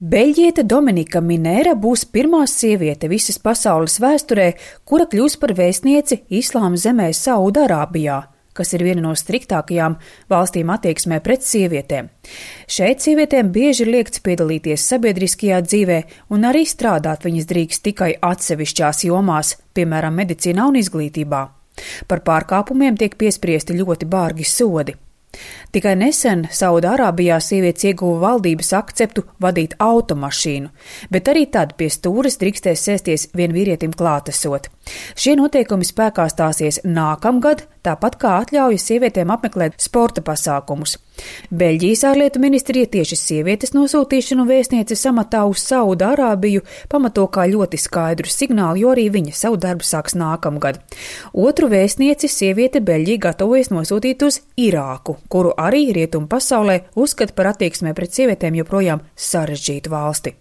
Beļģiete Dominika Minēra būs pirmā sieviete visas pasaules vēsturē, kura kļūs par vēstnieci Islāma zemē Saūdarābijā, kas ir viena no striktākajām valstīm attieksmē pret sievietēm. Šeit sievietēm bieži ir liegts piedalīties sabiedriskajā dzīvē, un arī strādāt viņas drīkst tikai atsevišķās jomās, piemēram, medicīnā un izglītībā. Par pārkāpumiem tiek piespriesti ļoti bargi sodi. Tikai nesen Saūdarābijā sievietes ieguva valdības akceptu vadīt automašīnu, bet arī tad pie stūres drīkstēs sēsties vien vīrietim klātesot. Šie noteikumi spēkā stāsies nākamgad, tāpat kā atļauja sievietēm apmeklēt sporta pasākumus. Beļģijas ārlietu ministrija tieši sievietes nosūtīšanu vēstnieces amatā uz Saūdarābiju pamato kā ļoti skaidru signālu, jo arī viņa savu darbu sāks nākamgad. Otru vēstnieci sieviete Beļģija gatavojas nosūtīt uz Irāku, kuru arī rietumu pasaulē uzskata par attieksmē pret sievietēm joprojām sarežģītu valsti.